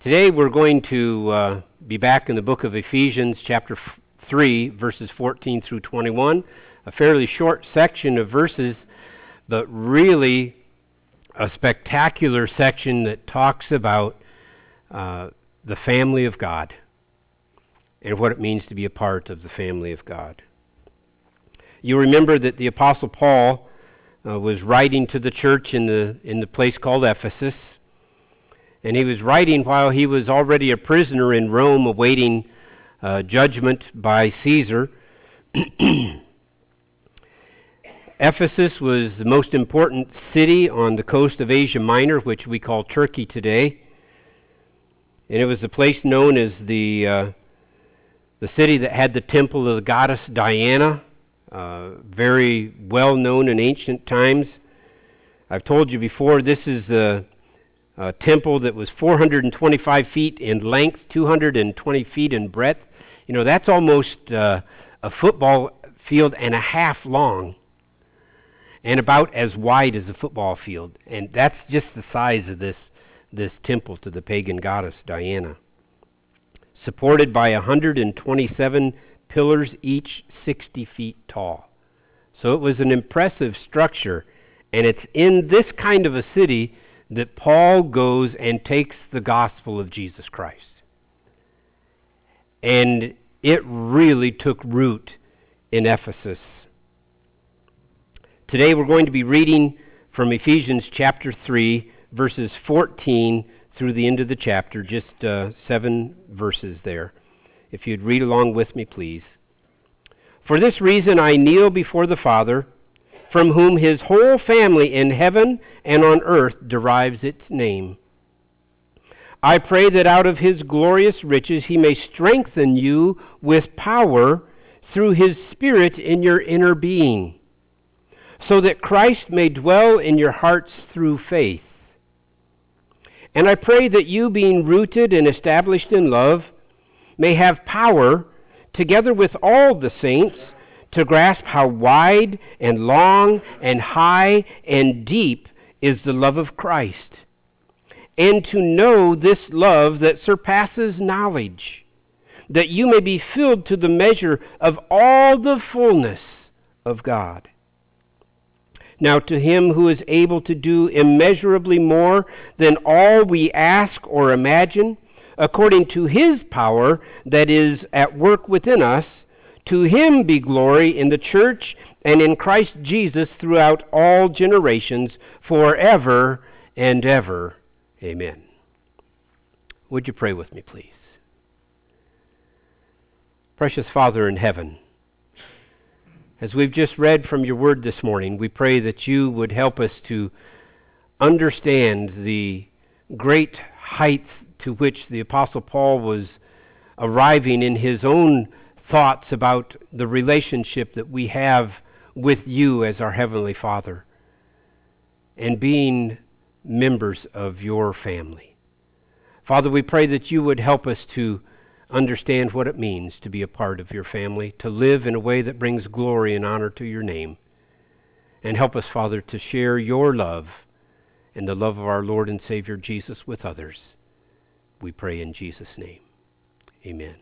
Today we're going to be back in the book of Ephesians chapter 3, verses 14 through 21, a fairly short section of verses, but really a spectacular section that talks about the family of God and what it means to be a part of the family of God. You remember that the Apostle Paul was writing to the church in the place called Ephesus. And he was writing while he was already a prisoner in Rome awaiting judgment by Caesar. Ephesus was the most important city on the coast of Asia Minor, which we call Turkey today. And it was the place known as the city that had the temple of the goddess Diana, very well known in ancient times. I've told you before, this is a temple that was 425 feet in length, 220 feet in breadth. You know, that's almost a football field and a half long, and about as wide as a football field. And that's just the size of this temple to the pagan goddess Diana. Supported by 127 pillars, each 60 feet tall. So it was an impressive structure, and it's in this kind of a city that Paul goes and takes the gospel of Jesus Christ. And it really took root in Ephesus. Today we're going to be reading from Ephesians chapter 3, verses 14 through the end of the chapter, just 7 verses there. If you'd read along with me, please. For this reason I kneel before the Father, from whom his whole family in heaven and on earth derives its name. I pray that out of his glorious riches he may strengthen you with power through his Spirit in your inner being, so that Christ may dwell in your hearts through faith. And I pray that you, being rooted and established in love, may have power, together with all the saints, to grasp how wide and long and high and deep is the love of Christ, and to know this love that surpasses knowledge, that you may be filled to the measure of all the fullness of God. Now to him who is able to do immeasurably more than all we ask or imagine, according to his power that is at work within us, to him be glory in the church and in Christ Jesus throughout all generations, forever and ever. Amen. Would you pray with me, please? Precious Father in heaven, as we've just read from your word this morning, we pray that you would help us to understand the great heights to which the Apostle Paul was arriving in his own thoughts about the relationship that we have with you as our Heavenly Father and being members of your family. Father, we pray that you would help us to understand what it means to be a part of your family, to live in a way that brings glory and honor to your name. And help us, Father, to share your love and the love of our Lord and Savior Jesus with others. We pray in Jesus' name. Amen.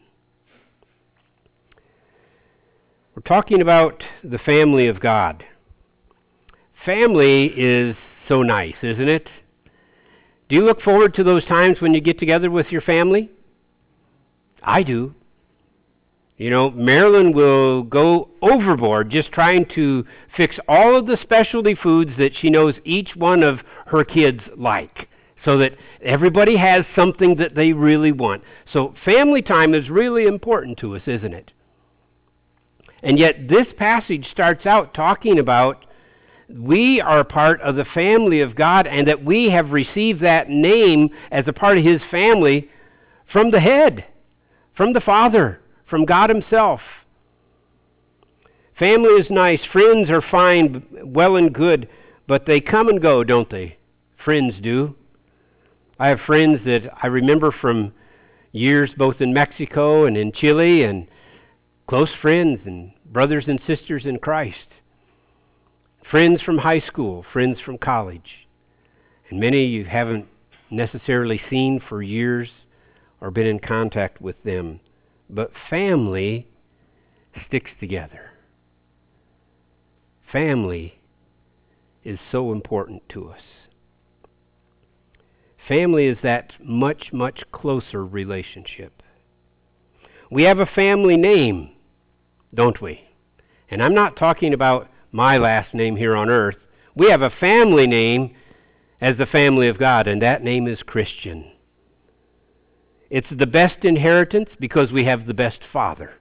We're talking about the family of God. Family is so nice, isn't it? Do you look forward to those times when you get together with your family? I do. You know, Marilyn will go overboard just trying to fix all of the specialty foods that she knows each one of her kids like, so that everybody has something that they really want. So family time is really important to us, isn't it? And yet this passage starts out talking about we are part of the family of God and that we have received that name as a part of his family from the head, from the Father, from God himself. Family is nice. Friends are fine, well and good, but they come and go, don't they? Friends do. I have friends that I remember from years both in Mexico and in Chile, and close friends and brothers and sisters in Christ. Friends from high school, friends from college. And many you haven't necessarily seen for years. or been in contact with them. But family sticks together. Family is so important to us. Family is that much, much closer relationship. We have a family name, don't we? And I'm not talking about my last name here on earth. We have a family name as the family of God, and that name is Christian. It's the best inheritance because we have the best Father.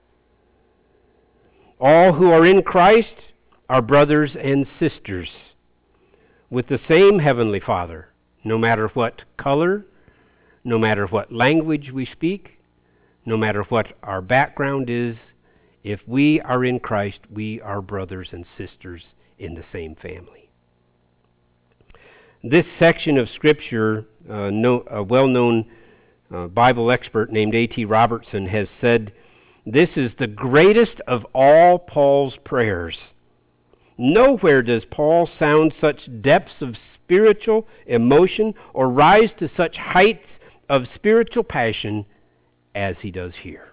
All who are in Christ are brothers and sisters with the same Heavenly Father, no matter what color, no matter what language we speak, no matter what our background is. If we are in Christ, we are brothers and sisters in the same family. This section of Scripture, a well-known Bible expert named A.T. Robertson has said, this is the greatest of all Paul's prayers. Nowhere does Paul sound such depths of spiritual emotion or rise to such heights of spiritual passion as he does here.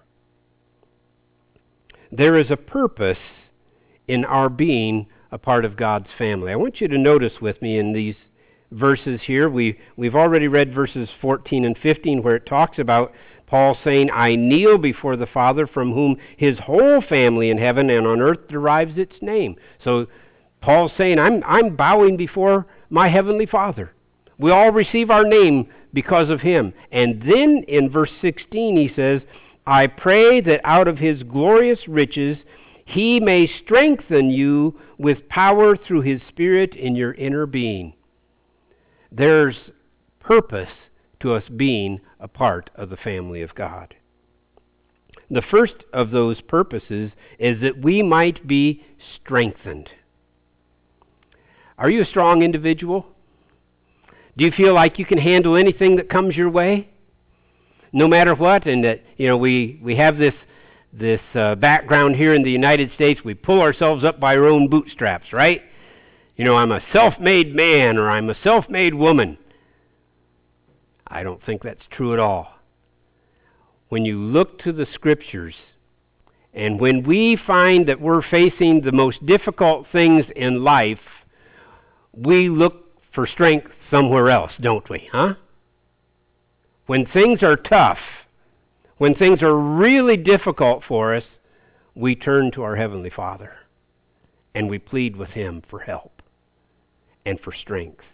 There is a purpose in our being a part of God's family. I want you to notice with me in these verses here. We've already read verses 14 and 15 where it talks about Paul saying, I kneel before the Father from whom his whole family in heaven and on earth derives its name. So Paul's saying, I'm bowing before my heavenly Father. We all receive our name because of him. And then in verse 16 he says, I pray that out of his glorious riches he may strengthen you with power through his Spirit in your inner being. There's purpose to us being a part of the family of God. The first of those purposes is that we might be strengthened. Are you a strong individual? Do you feel like you can handle anything that comes your way? No matter what, and that, we have this background here in the United States, we pull ourselves up by our own bootstraps, right? I'm a self-made man or I'm a self-made woman. I don't think that's true at all. When you look to the Scriptures, and when we find that we're facing the most difficult things in life, we look for strength somewhere else, don't we, huh? When things are tough, when things are really difficult for us, we turn to our Heavenly Father and we plead with Him for help and for strength.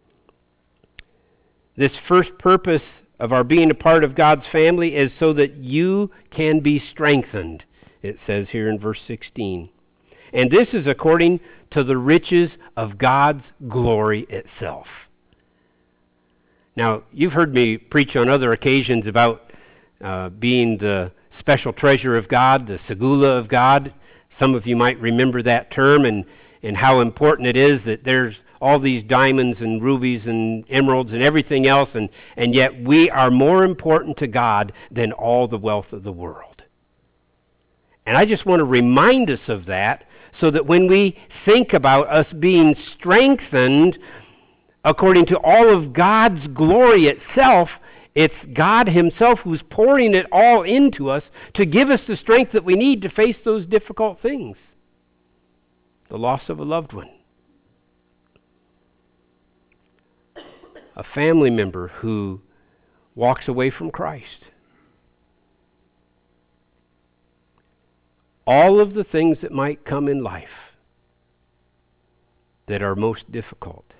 This first purpose of our being a part of God's family is so that you can be strengthened, it says here in verse 16. And this is according to the riches of God's glory itself. Now, you've heard me preach on other occasions about being the special treasure of God, the segula of God. Some of you might remember that term and how important it is that there's all these diamonds and rubies and emeralds and everything else, and yet we are more important to God than all the wealth of the world. And I just want to remind us of that so that when we think about us being strengthened according to all of God's glory itself, it's God Himself who's pouring it all into us to give us the strength that we need to face those difficult things. The loss of a loved one. A family member who walks away from Christ. All of the things that might come in life that are most difficult.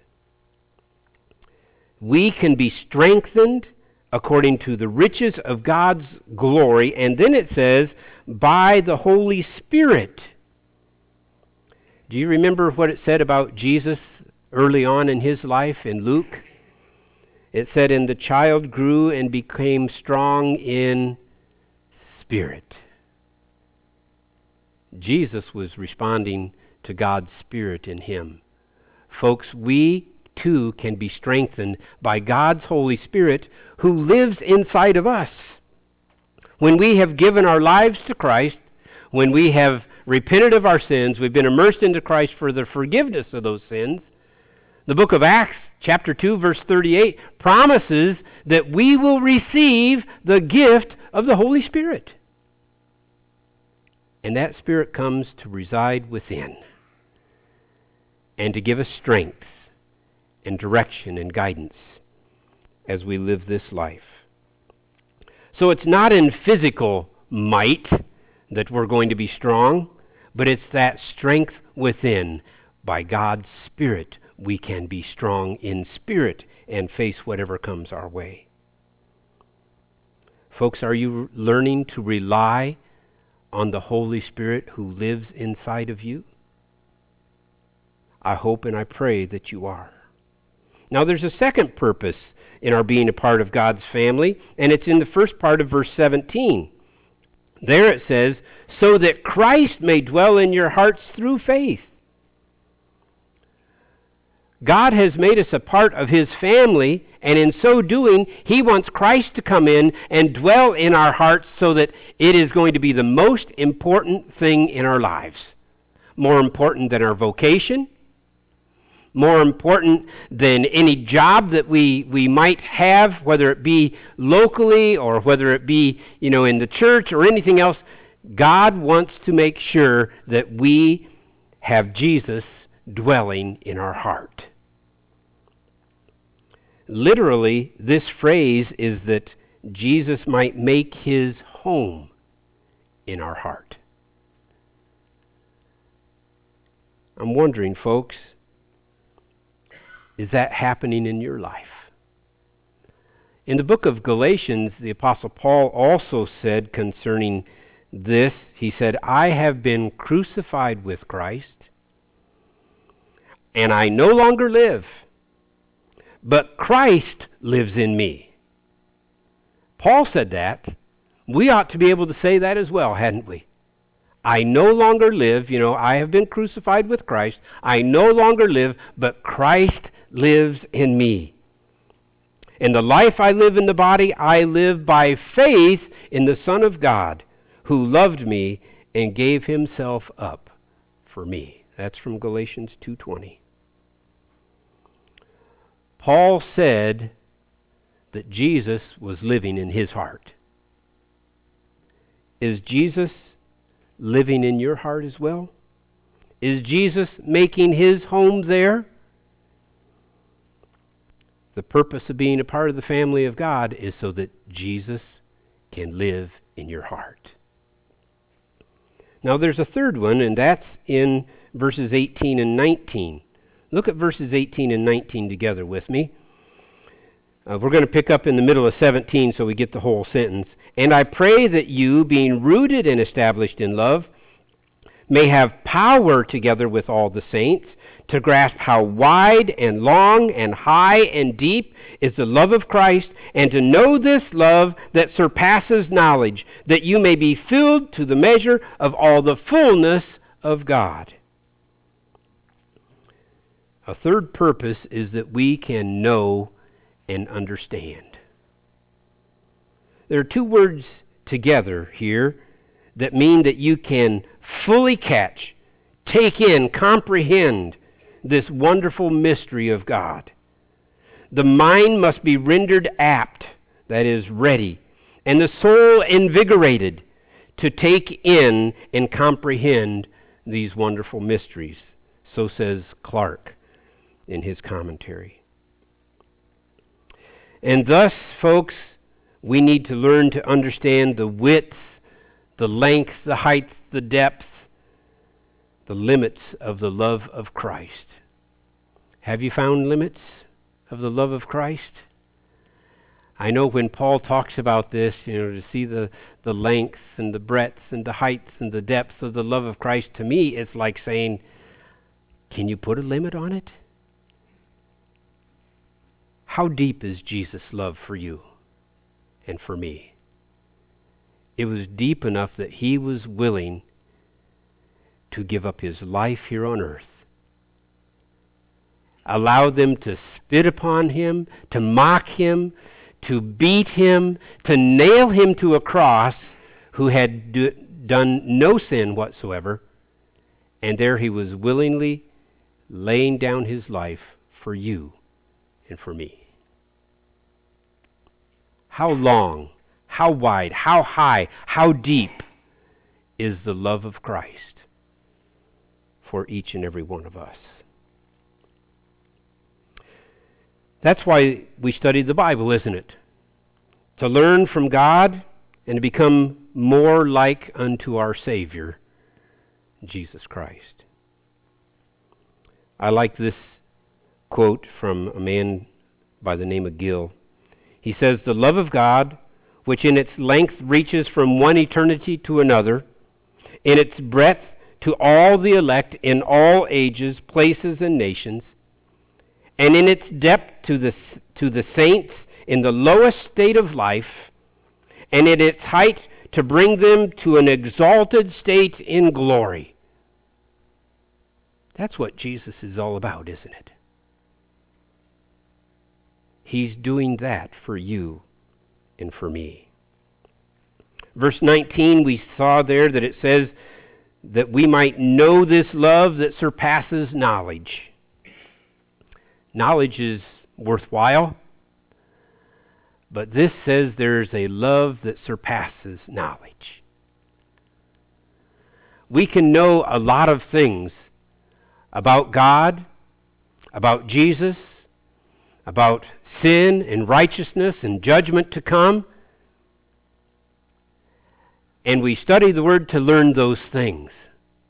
We can be strengthened according to the riches of God's glory, and then it says, by the Holy Spirit. Do you remember what it said about Jesus early on in His life in Luke? It said, and the child grew and became strong in spirit. Jesus was responding to God's Spirit in Him. Folks, we too can be strengthened by God's Holy Spirit who lives inside of us. When we have given our lives to Christ, when we have repented of our sins, we've been immersed into Christ for the forgiveness of those sins, the book of Acts chapter 2, verse 38, promises that we will receive the gift of the Holy Spirit. And that Spirit comes to reside within and to give us strength and direction and guidance as we live this life. So it's not in physical might that we're going to be strong, but it's that strength within. By God's Spirit, we can be strong in spirit and face whatever comes our way. Folks, are you learning to rely on the Holy Spirit who lives inside of you? I hope and I pray that you are. Now there's a second purpose in our being a part of God's family, and it's in the first part of verse 17. There it says, so that Christ may dwell in your hearts through faith. God has made us a part of His family, and in so doing, He wants Christ to come in and dwell in our hearts so that it is going to be the most important thing in our lives. More important than our vocation, more important than any job that we might have, whether it be locally or whether it be, in the church or anything else. God wants to make sure that we have Jesus dwelling in our heart. Literally, this phrase is that Jesus might make His home in our heart. I'm wondering, folks, is that happening in your life? In the book of Galatians, the Apostle Paul also said concerning this, he said, I have been crucified with Christ, and I no longer live, but Christ lives in me. Paul said that. We ought to be able to say that as well, hadn't we? I no longer live, I have been crucified with Christ. I no longer live, but Christ lives in me. In the life I live in the body, I live by faith in the Son of God, who loved me and gave Himself up for me. That's from Galatians 2:20. Paul said that Jesus was living in his heart. Is Jesus living in your heart as well? Is Jesus making His home there? The purpose of being a part of the family of God is so that Jesus can live in your heart. Now there's a third one, and that's in verses 18 and 19. Look at verses 18 and 19 together with me. We're going to pick up in the middle of 17 so we get the whole sentence. And I pray that you, being rooted and established in love, may have power together with all the saints to grasp how wide and long and high and deep is the love of Christ, and to know this love that surpasses knowledge, that you may be filled to the measure of all the fullness of God. A third purpose is that we can know and understand. There are two words together here that mean that you can fully catch, take in, comprehend this wonderful mystery of God. The mind must be rendered apt, that is, ready, and the soul invigorated to take in and comprehend these wonderful mysteries. So says Clark in his commentary. And thus, folks, we need to learn to understand the width, the length, the height, the depth, the limits of the love of Christ. Have you found limits of the love of Christ? I know when Paul talks about this, to see the length and the breadth and the height and the depth of the love of Christ, to me it's like saying, can you put a limit on it? How deep is Jesus' love for you and for me? It was deep enough that He was willing to give up His life here on earth, allow them to spit upon Him, to mock Him, to beat Him, to nail Him to a cross, who had done no sin whatsoever, and there He was willingly laying down His life for you and for me. How long, how wide, how high, how deep is the love of Christ for each and every one of us? That's why we study the Bible, isn't it? To learn from God and to become more like unto our Savior, Jesus Christ. I like this quote from a man by the name of Gill. He says, "The love of God, which in its length reaches from one eternity to another, in its breadth to all the elect in all ages, places, and nations, and in its depth to the saints in the lowest state of life, and in its height to bring them to an exalted state in glory." That's what Jesus is all about, isn't it? He's doing that for you and for me. Verse 19, we saw there that it says that we might know this love that surpasses knowledge. Knowledge is worthwhile, but this says there's a love that surpasses knowledge. We can know a lot of things about God, about Jesus, about sin and righteousness and judgment to come. And we study the Word to learn those things.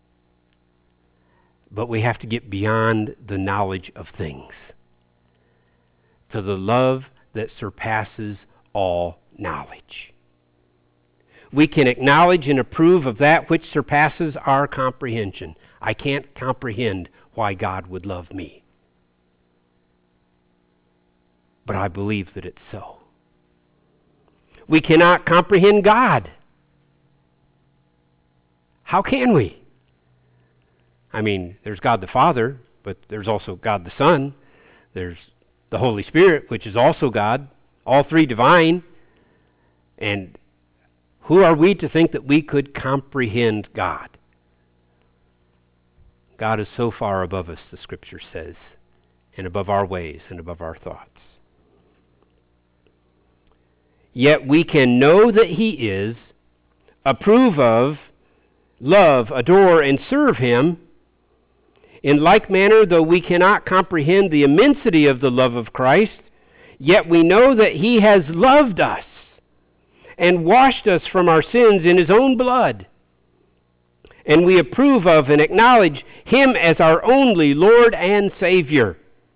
But we have to get beyond the knowledge of things to the love that surpasses all knowledge. We can acknowledge and approve of that which surpasses our comprehension. I can't comprehend why God would love me, but I believe that it's so. We cannot comprehend God. How can we? I mean, there's God the Father, but there's also God the Son. There's the Holy Spirit, which is also God, all three divine. And who are we to think that we could comprehend God? God is so far above us, the Scripture says, and above our ways and above our thoughts. Yet we can know that He is, approve of, love, adore, and serve Him. In like manner, though we cannot comprehend the immensity of the love of Christ, yet we know that He has loved us and washed us from our sins in His own blood. And we approve of and acknowledge Him as our only Lord and Savior.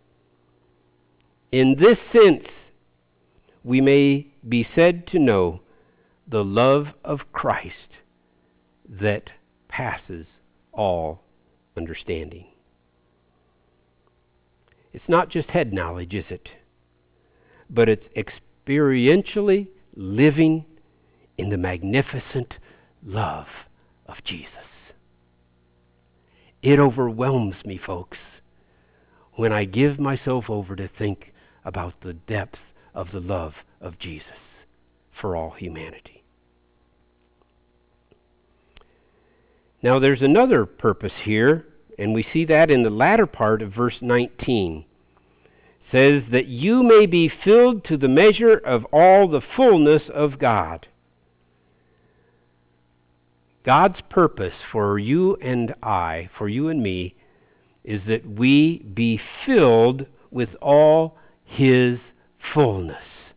In this sense, we may be said to know the love of Christ that passes all understanding. It's not just head knowledge, is it? But it's experientially living in the magnificent love of Jesus. It overwhelms me, folks, when I give myself over to think about the depth of the love of Jesus for all humanity. Now there's another purpose here, and we see that in the latter part of verse 19. It says that you may be filled to the measure of all the fullness of God. God's purpose for you and I, for you and me, is that we be filled with all His fullness.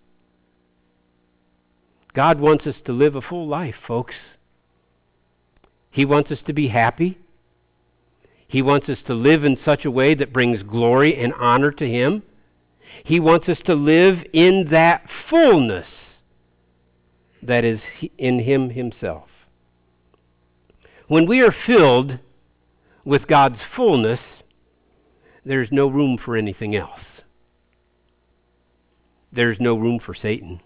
God wants us to live a full life, folks. He wants us to be happy. He wants us to live in such a way that brings glory and honor to Him. He wants us to live in that fullness that is in Him Himself. When we are filled with God's fullness, there's no room for anything else. There's no room for Satan.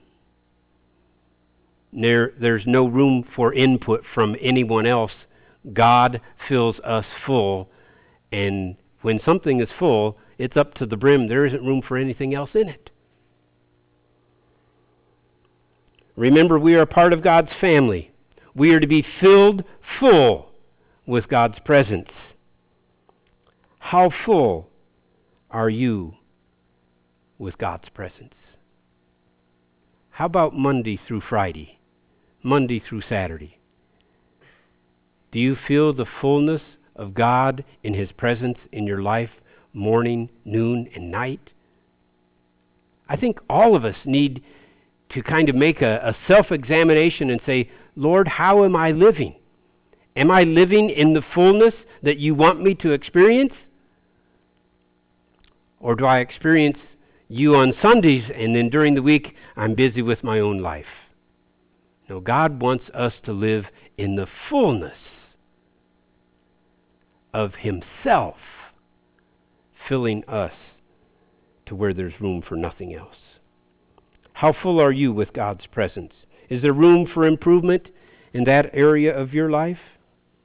There's no room for input from anyone else. God fills us full, and when something is full, it's up to the brim. There isn't room for anything else in it. Remember, we are a part of God's family. We are to be filled full with God's presence. How full are you with God's presence? How about Monday through Friday? Monday through Saturday? Do you feel the fullness of God in His presence in your life, morning, noon, and night? I think all of us need to kind of make a self-examination and say, Lord, how am I living? Am I living in the fullness that you want me to experience? Or do I experience you on Sundays and then during the week I'm busy with my own life? No, God wants us to live in the fullness of Himself, filling us to where there's room for nothing else. How full are you with God's presence? Is there room for improvement in that area of your life?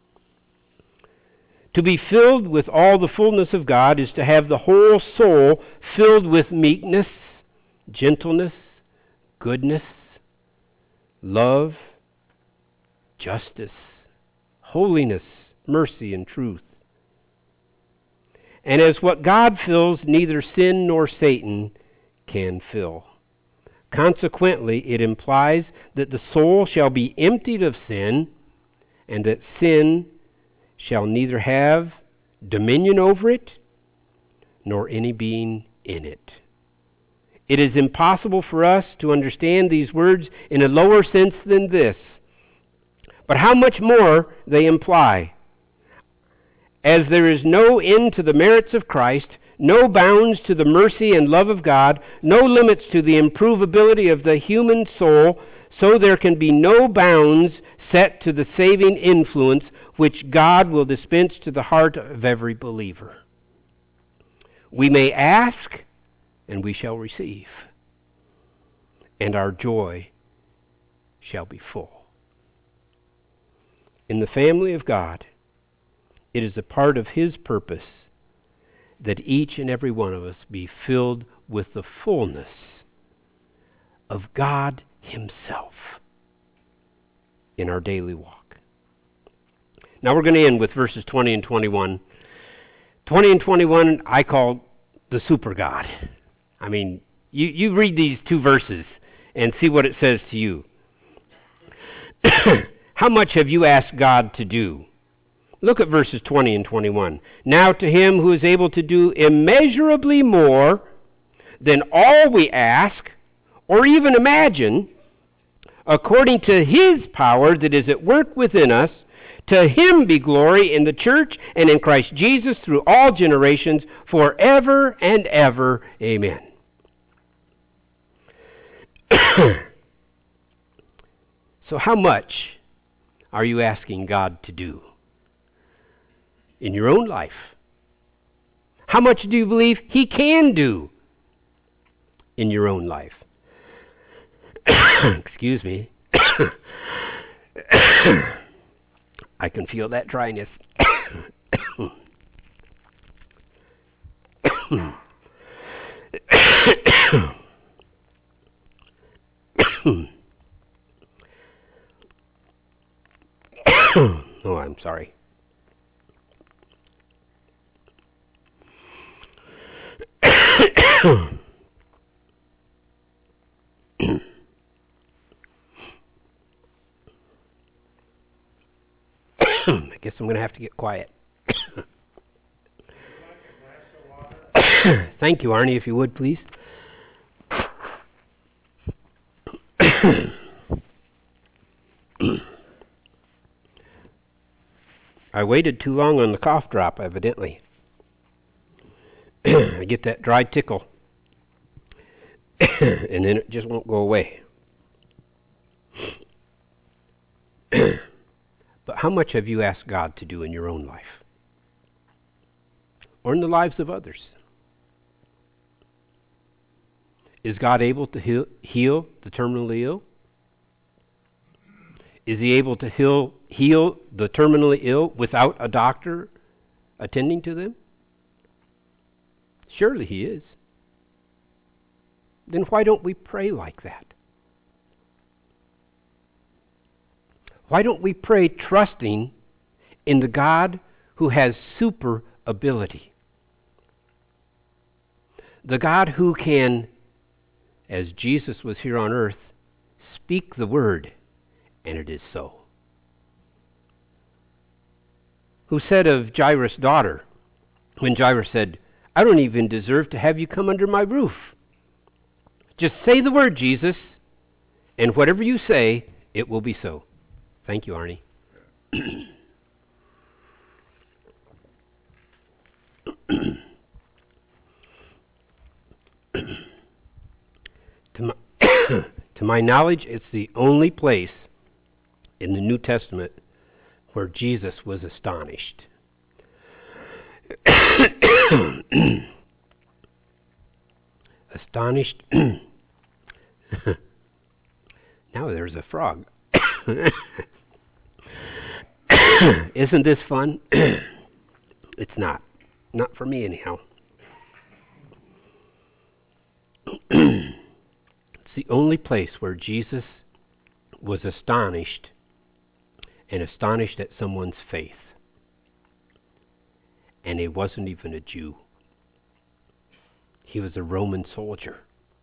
To be filled with all the fullness of God is to have the whole soul filled with meekness, gentleness, goodness, love, justice, holiness, mercy, and truth. And as what God fills, neither sin nor Satan can fill. Consequently, it implies that the soul shall be emptied of sin, and that sin shall neither have dominion over it, nor any being in it. It is impossible for us to understand these words in a lower sense than this. But how much more they imply. As there is no end to the merits of Christ, no bounds to the mercy and love of God, no limits to the improvability of the human soul, so there can be no bounds set to the saving influence which God will dispense to the heart of every believer. We may ask, and we shall receive, and our joy shall be full. In the family of God, it is a part of His purpose that each and every one of us be filled with the fullness of God Himself in our daily walk. Now we're going to end with verses 20 and 21. 20 and 21 I call the super God. I mean, you read these two verses and see what it says to you. How much have you asked God to do? Look at verses 20 and 21. Now to Him who is able to do immeasurably more than all we ask or even imagine, according to His power that is at work within us, to Him be glory in the church and in Christ Jesus through all generations, forever and ever. Amen. So how much are you asking God to do in your own life? How much do you believe He can do in your own life? Excuse me. I can feel that dryness. Oh, I'm sorry. I guess I'm going to have to get quiet. Thank you, Arnie, if you would, please. I waited too long on the cough drop, evidently. I get that dry tickle, and then it just won't go away. But how much have you asked God to do in your own life? Or in the lives of others? Is God able to heal the terminally ill? Is He able to heal the terminally ill without a doctor attending to them? Surely He is. Then why don't we pray like that? Why don't we pray trusting in the God who has super ability? The God who can, as Jesus was here on earth, speak the word, and it is so. Who said of Jairus' daughter, when Jairus said, I don't even deserve to have you come under my roof. Just say the word, Jesus, and whatever you say, it will be so. Thank you, Arnie. To my knowledge, it's the only place in the New Testament where Jesus was astonished. Astonished. Now there's a frog. Isn't this fun? It's not. Not for me, anyhow. It's the only place where Jesus was astonished, and astonished at someone's faith. And he wasn't even a Jew. He was a Roman soldier.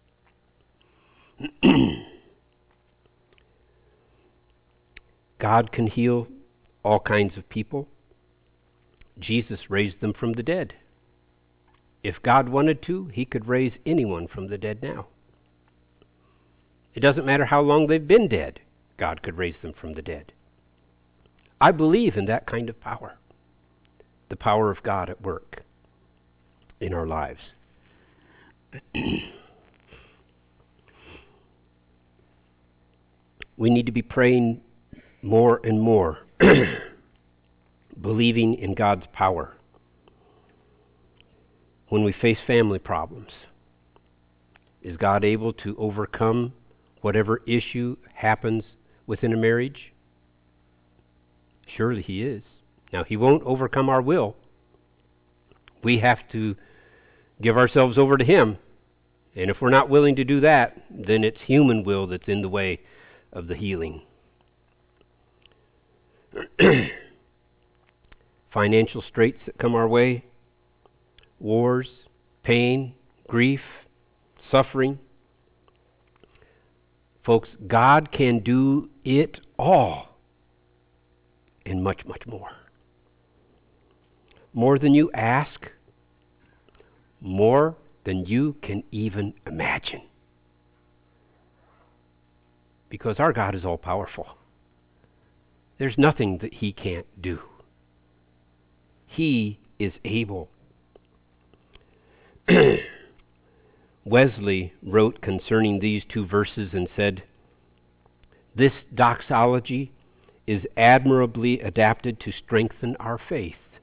God can heal all kinds of people. Jesus raised them from the dead. If God wanted to, he could raise anyone from the dead now. It doesn't matter how long they've been dead. God could raise them from the dead. I believe in that kind of power. The power of God at work in our lives. We need to be praying more and more, believing in God's power. When we face family problems, is God able to overcome whatever issue happens within a marriage? Surely he is. Now, he won't overcome our will. We have to give ourselves over to him. And if we're not willing to do that, then it's human will that's in the way of the healing. Financial straits that come our way, wars, pain, grief, suffering. Folks, God can do it all and much, much more. More than you ask, more than you can even imagine. Because our God is all powerful. There's nothing that he can't do. He is able. Wesley wrote concerning these two verses and said, this doxology is admirably adapted to strengthen our faith,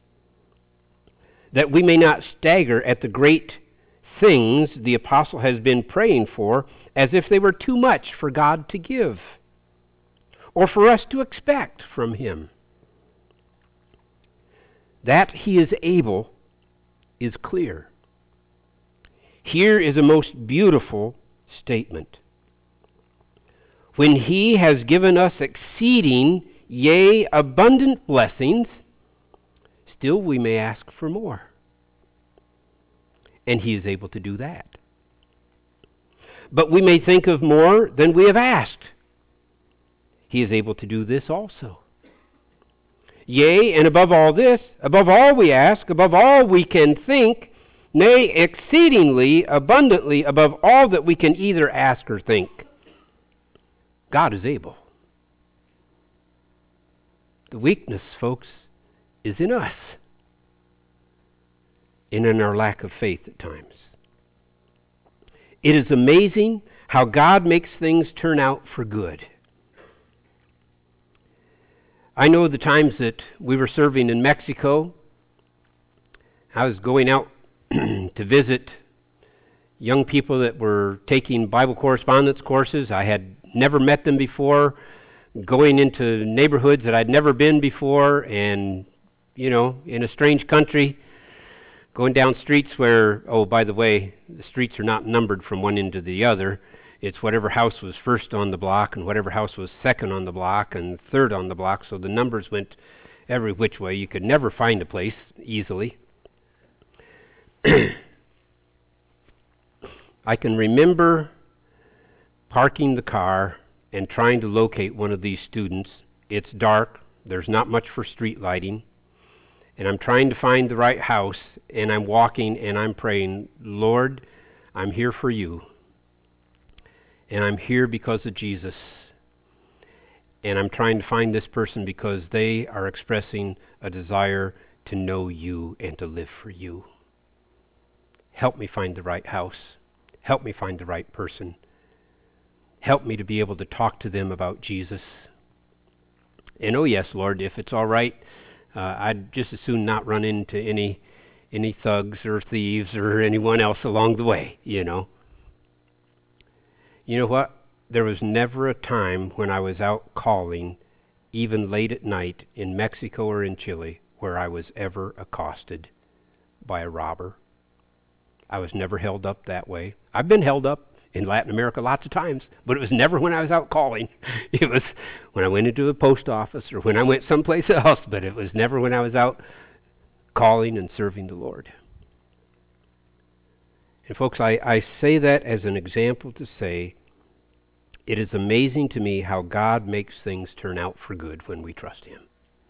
that we may not stagger at the great things the apostle has been praying for as if they were too much for God to give or for us to expect from him. That he is able is clear. Here is a most beautiful statement. When he has given us exceeding, yea, abundant blessings, still we may ask for more. And he is able to do that. But we may think of more than we have asked. He is able to do this also. Yea, and above all this, above all we ask, above all we can think, nay, exceedingly abundantly above all that we can either ask or think. God is able. The weakness, folks, is in us and in our lack of faith at times. It is amazing how God makes things turn out for good. I know the times that we were serving in Mexico. I was going out to visit young people that were taking Bible correspondence courses. I had never met them before, going into neighborhoods that I'd never been before, and, you know, in a strange country, going down streets where, oh, by the way, the streets are not numbered from one end to the other. It's whatever house was first on the block and whatever house was second on the block and third on the block, so the numbers went every which way. You could never find a place easily. I can remember parking the car and trying to locate one of these students. It's dark, there's not much for street lighting, and I'm trying to find the right house, and I'm walking and I'm praying, Lord, I'm here for you, and I'm here because of Jesus, and I'm trying to find this person because they are expressing a desire to know you and to live for you. Help me find the right house. Help me find the right person. Help me to be able to talk to them about Jesus. And oh yes, Lord, if it's all right, I'd just as soon not run into any thugs or thieves or anyone else along the way, you know. You know what? There was never a time when I was out calling, even late at night in Mexico or in Chile, where I was ever accosted by a robber. I was never held up that way. I've been held up in Latin America lots of times, but it was never when I was out calling. It was when I went into the post office or when I went someplace else, but it was never when I was out calling and serving the Lord. And folks, I say that as an example to say it is amazing to me how God makes things turn out for good when we trust Him.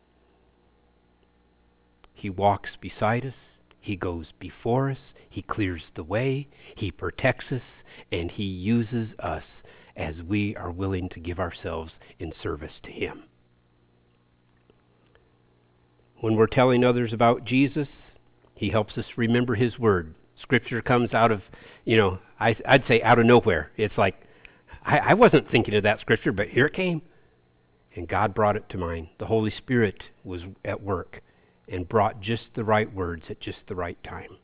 He walks beside us. He goes before us, He clears the way, He protects us, and He uses us as we are willing to give ourselves in service to Him. When we're telling others about Jesus, He helps us remember His Word. Scripture comes out of, I'd say out of nowhere. It's like, I wasn't thinking of that Scripture, but here it came. And God brought it to mind. The Holy Spirit was at work and brought just the right words at just the right time.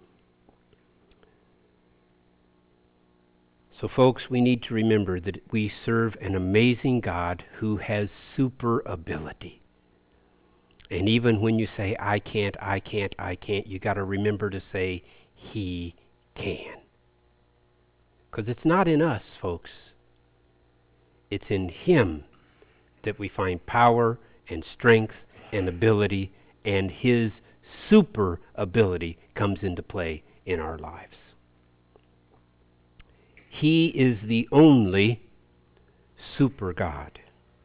So folks, we need to remember that we serve an amazing God who has super ability. And even when you say, I can't, you got to remember to say, He can. Because it's not in us, folks. It's in Him that we find power and strength and ability, and His super ability comes into play in our lives. He is the only super God.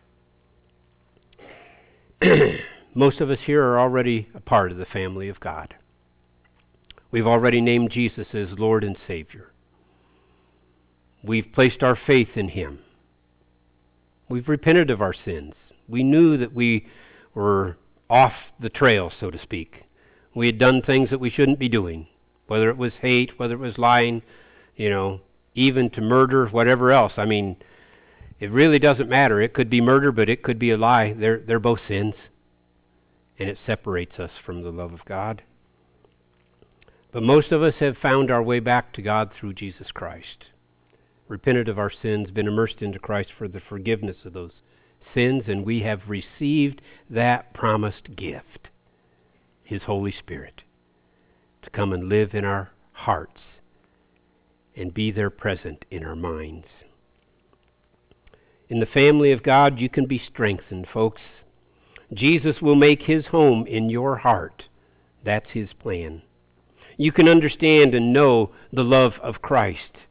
Most of us here are already a part of the family of God. We've already named Jesus as Lord and Savior. We've placed our faith in Him. We've repented of our sins. We knew that we were off the trail, so to speak. We had done things that we shouldn't be doing, whether it was hate, whether it was lying, even to murder, whatever else. I mean, it really doesn't matter. It could be murder, but it could be a lie. They're both sins, and it separates us from the love of God. But most of us have found our way back to God through Jesus Christ, repented of our sins, been immersed into Christ for the forgiveness of those sins, and we have received that promised gift, His Holy Spirit, to come and live in our hearts and be there present in our minds. In the family of God, you can be strengthened, folks. Jesus will make His home in your heart. That's His plan. You can understand and know the love of Christ.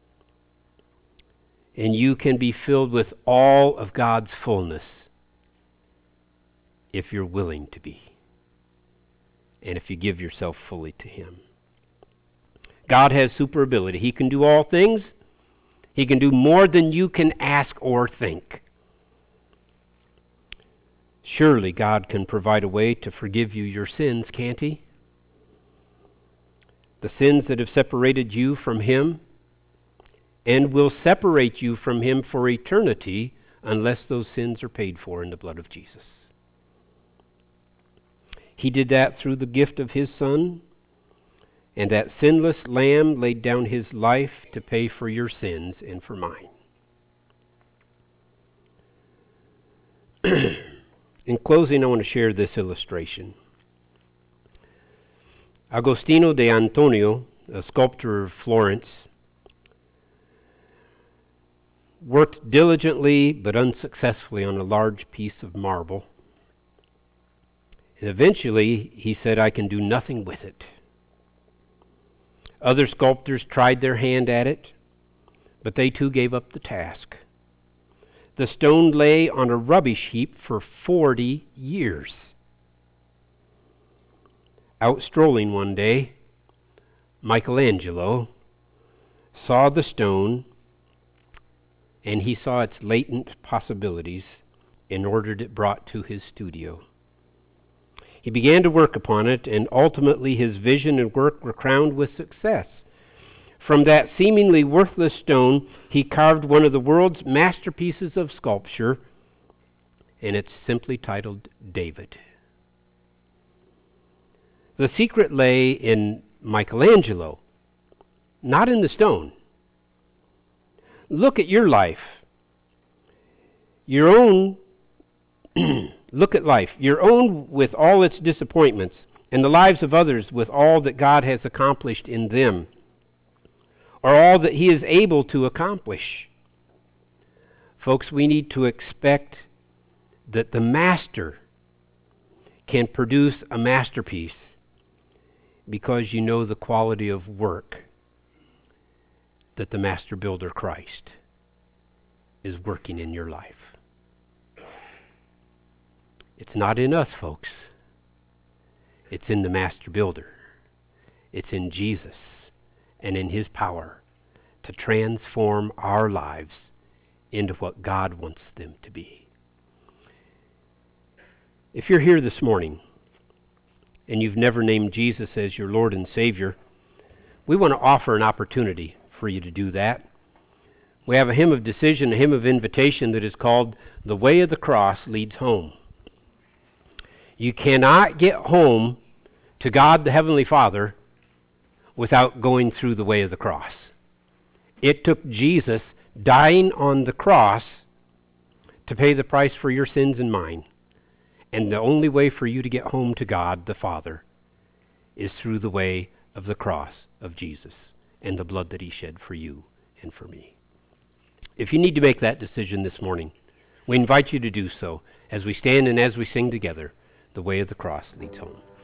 And you can be filled with all of God's fullness if you're willing to be, and if you give yourself fully to Him. God has super ability. He can do all things. He can do more than you can ask or think. Surely God can provide a way to forgive you your sins, can't He? The sins that have separated you from Him, and will separate you from Him for eternity unless those sins are paid for in the blood of Jesus. He did that through the gift of His Son, and that sinless Lamb laid down His life to pay for your sins and for mine. In closing, I want to share this illustration. Agostino de Antonio, a sculptor of Florence, worked diligently but unsuccessfully on a large piece of marble. And eventually he said, I can do nothing with it. Other sculptors tried their hand at it, but they too gave up the task. The stone lay on a rubbish heap for 40 years. Out strolling one day, Michelangelo saw the stone, and he saw its latent possibilities and ordered it brought to his studio. He began to work upon it, and ultimately his vision and work were crowned with success. From that seemingly worthless stone, he carved one of the world's masterpieces of sculpture, and it's simply titled David. The secret lay in Michelangelo, not in the stone. Look at your life. Your own, look at life, your own with all its disappointments, and the lives of others with all that God has accomplished in them, or all that he is able to accomplish. Folks, we need to expect that the master can produce a masterpiece because you know the quality of work that the master builder Christ is working in your life. It's not in us, folks. It's in the master builder. It's in Jesus and in his power to transform our lives into what God wants them to be. If you're here this morning and you've never named Jesus as your Lord and Savior, we want to offer an opportunity for you to do that. We have a hymn of decision, a hymn of invitation that is called "The Way of the Cross Leads Home." You cannot get home to God the Heavenly Father without going through the way of the cross. It took Jesus dying on the cross to pay the price for your sins and mine. And the only way for you to get home to God the Father is through the way of the cross of Jesus and the blood that he shed for you and for me. If you need to make that decision this morning, we invite you to do so as we stand and as we sing together, "The Way of the Cross Leads Home."